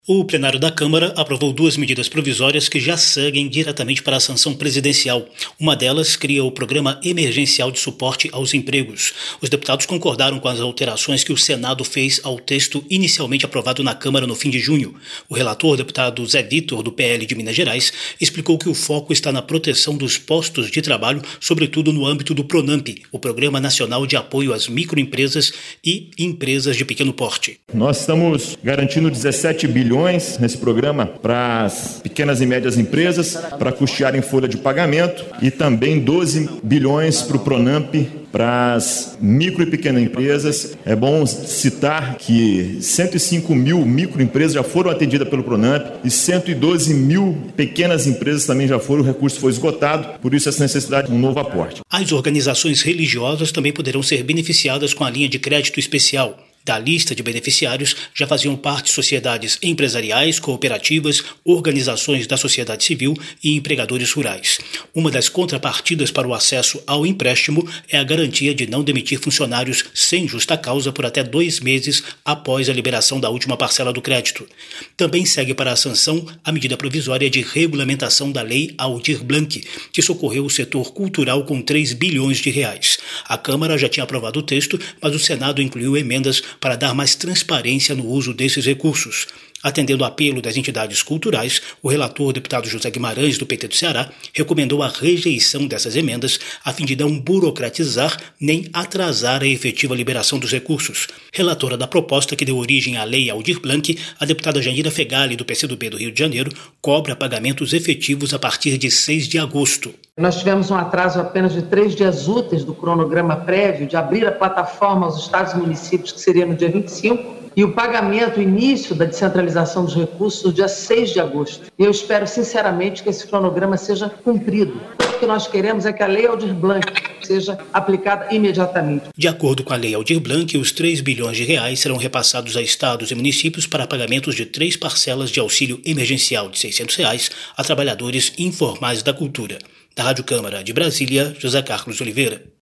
O plenário da Câmara aprovou duas medidas provisórias que já seguem diretamente para a sanção presidencial. Uma delas cria o Programa Emergencial de Suporte aos Empregos. Os deputados concordaram com as alterações que o Senado fez ao texto inicialmente aprovado na Câmara no fim de junho. O relator, deputado Zé Vitor, do PL de Minas Gerais, explicou que o foco está na proteção dos postos de trabalho, sobretudo no âmbito do PRONAMP, o Programa Nacional de Apoio às Microempresas e Empresas de Pequeno Porte. Nós estamos garantindo 17 bilhões nesse programa para as pequenas e médias empresas, para custearem folha de pagamento, e também 12 bilhões para o PRONAMP, para as micro e pequenas empresas. É bom citar que 105 mil microempresas já foram atendidas pelo PRONAMP e 112 mil pequenas empresas também já foram, o recurso foi esgotado, por isso essa necessidade de um novo aporte. As organizações religiosas também poderão ser beneficiadas com a linha de crédito especial. Da lista de beneficiários já faziam parte sociedades empresariais, cooperativas, organizações da sociedade civil e empregadores rurais. Uma das contrapartidas para o acesso ao empréstimo é a garantia de não demitir funcionários sem justa causa por até 2 meses após a liberação da última parcela do crédito. Também segue para a sanção a medida provisória de regulamentação da Lei Aldir Blanc, que socorreu o setor cultural com 3 bilhões de reais. A Câmara já tinha aprovado o texto, mas o Senado incluiu emendas para dar mais transparência no uso desses recursos. Atendendo ao apelo das entidades culturais, o relator, deputado José Guimarães, do PT do Ceará, recomendou a rejeição dessas emendas a fim de não burocratizar nem atrasar a efetiva liberação dos recursos. Relatora da proposta que deu origem à Lei Aldir Blanc, a deputada Janira Fegali, do PCdoB do Rio de Janeiro, cobra pagamentos efetivos a partir de 6 de agosto. Nós tivemos um atraso apenas de 3 dias úteis do cronograma prévio de abrir a plataforma aos estados e municípios, que seria no dia 25, e o pagamento, o início da descentralização dos recursos no dia 6 de agosto. E eu espero sinceramente que esse cronograma seja cumprido. O que nós queremos é que a Lei Aldir Blanc seja aplicada imediatamente. De acordo com a Lei Aldir Blanc, os 3 bilhões de reais serão repassados a estados e municípios para pagamentos de 3 parcelas de auxílio emergencial de R$ 600 a trabalhadores informais da cultura. Da Rádio Câmara de Brasília, José Carlos Oliveira.